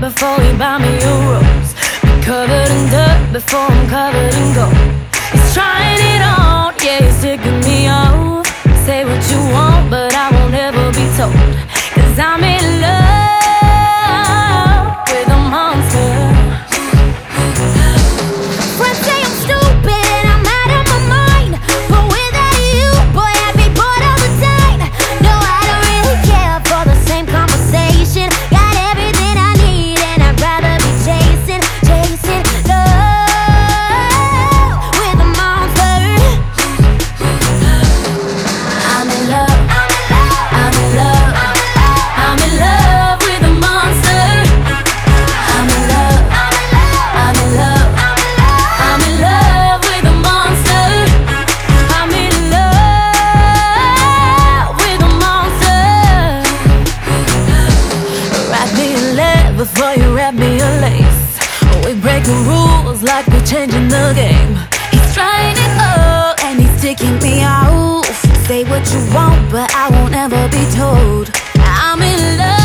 before he buy me a rose. Be covered in dirt before I'm covered in gold. He's trying it on, yeah, he's taking me off. Say what you want, but I won't ever be told. 'Cause I'm in love with a monster. Friends say I'm stupid and I'm out of my mind, but without you, boy, I'd be bored all the time. No, I don't really care for the same conversation. Got everything I need and I'd rather be chasing love with a monster. I'm in love, I'm in love, I'm in love with a monster. I'm in love, I'm in love, I'm in love with a monster. I'm in love with a monster. Wrap me in lead before you wrap me in lace. We breaking rules like we're changing the game. He's trying it all and he's taking me off. Say what you want, but I won't ever be told. I'm in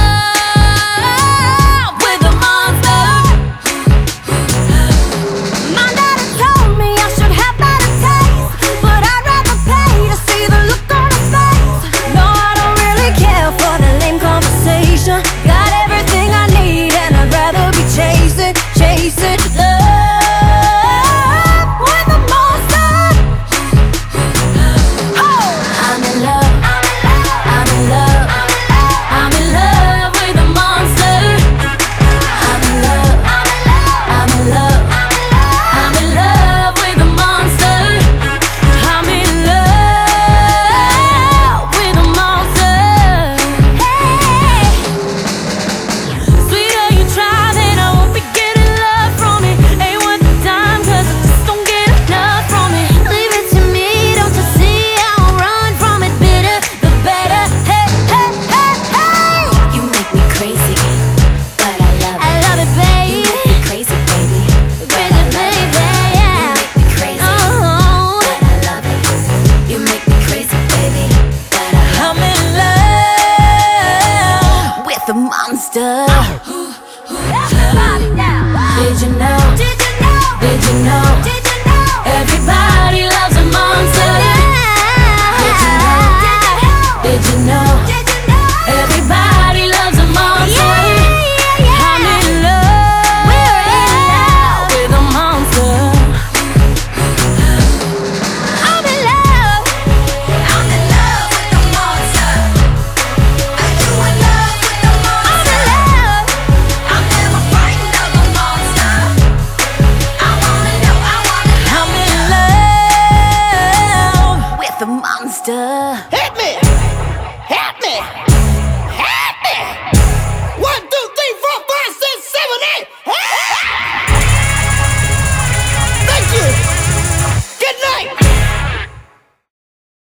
love with a monster. My daddy told me I should have better taste, but I'd rather pay to see the look on his face. No, I don't really care for the lame conversation. Got everything I need and I'd rather be chasing love with a monster. Oh, I'm in love, I'm in love, I'm in love with a monster. I'm in love, I'm in love, I'm in love with a monster. I'm in love with a monster. Hey, sweeter you try, then I won't be getting love from it. Ain't worth the time, 'cause I just don't get enough from it. Leave it to me, don't you see? I won't run from it. Bitter, the better. Hey, hey, hey, hey. You make me crazy, but I love it. I love it, baby. You make me crazy, baby, but I Crazy, love it. baby, You yeah. make me crazy, Oh, but I love it. You make me crazy, baby, but I love I'm in love with a monster. Everybody now. Did you know? Did you know? Did you know? Did you know? Everybody loves a monster. Did you know? Did you know? Did you know? Everybody loves a monster. I'm in love. We're in love with a monster. I'm in love. I'm in love with a monster. Are you in love with a monster? I'm in love. I'm never frightened of a monster. I wanna know, I wanna know. I'm in love with a monster. Hit me! Hit me!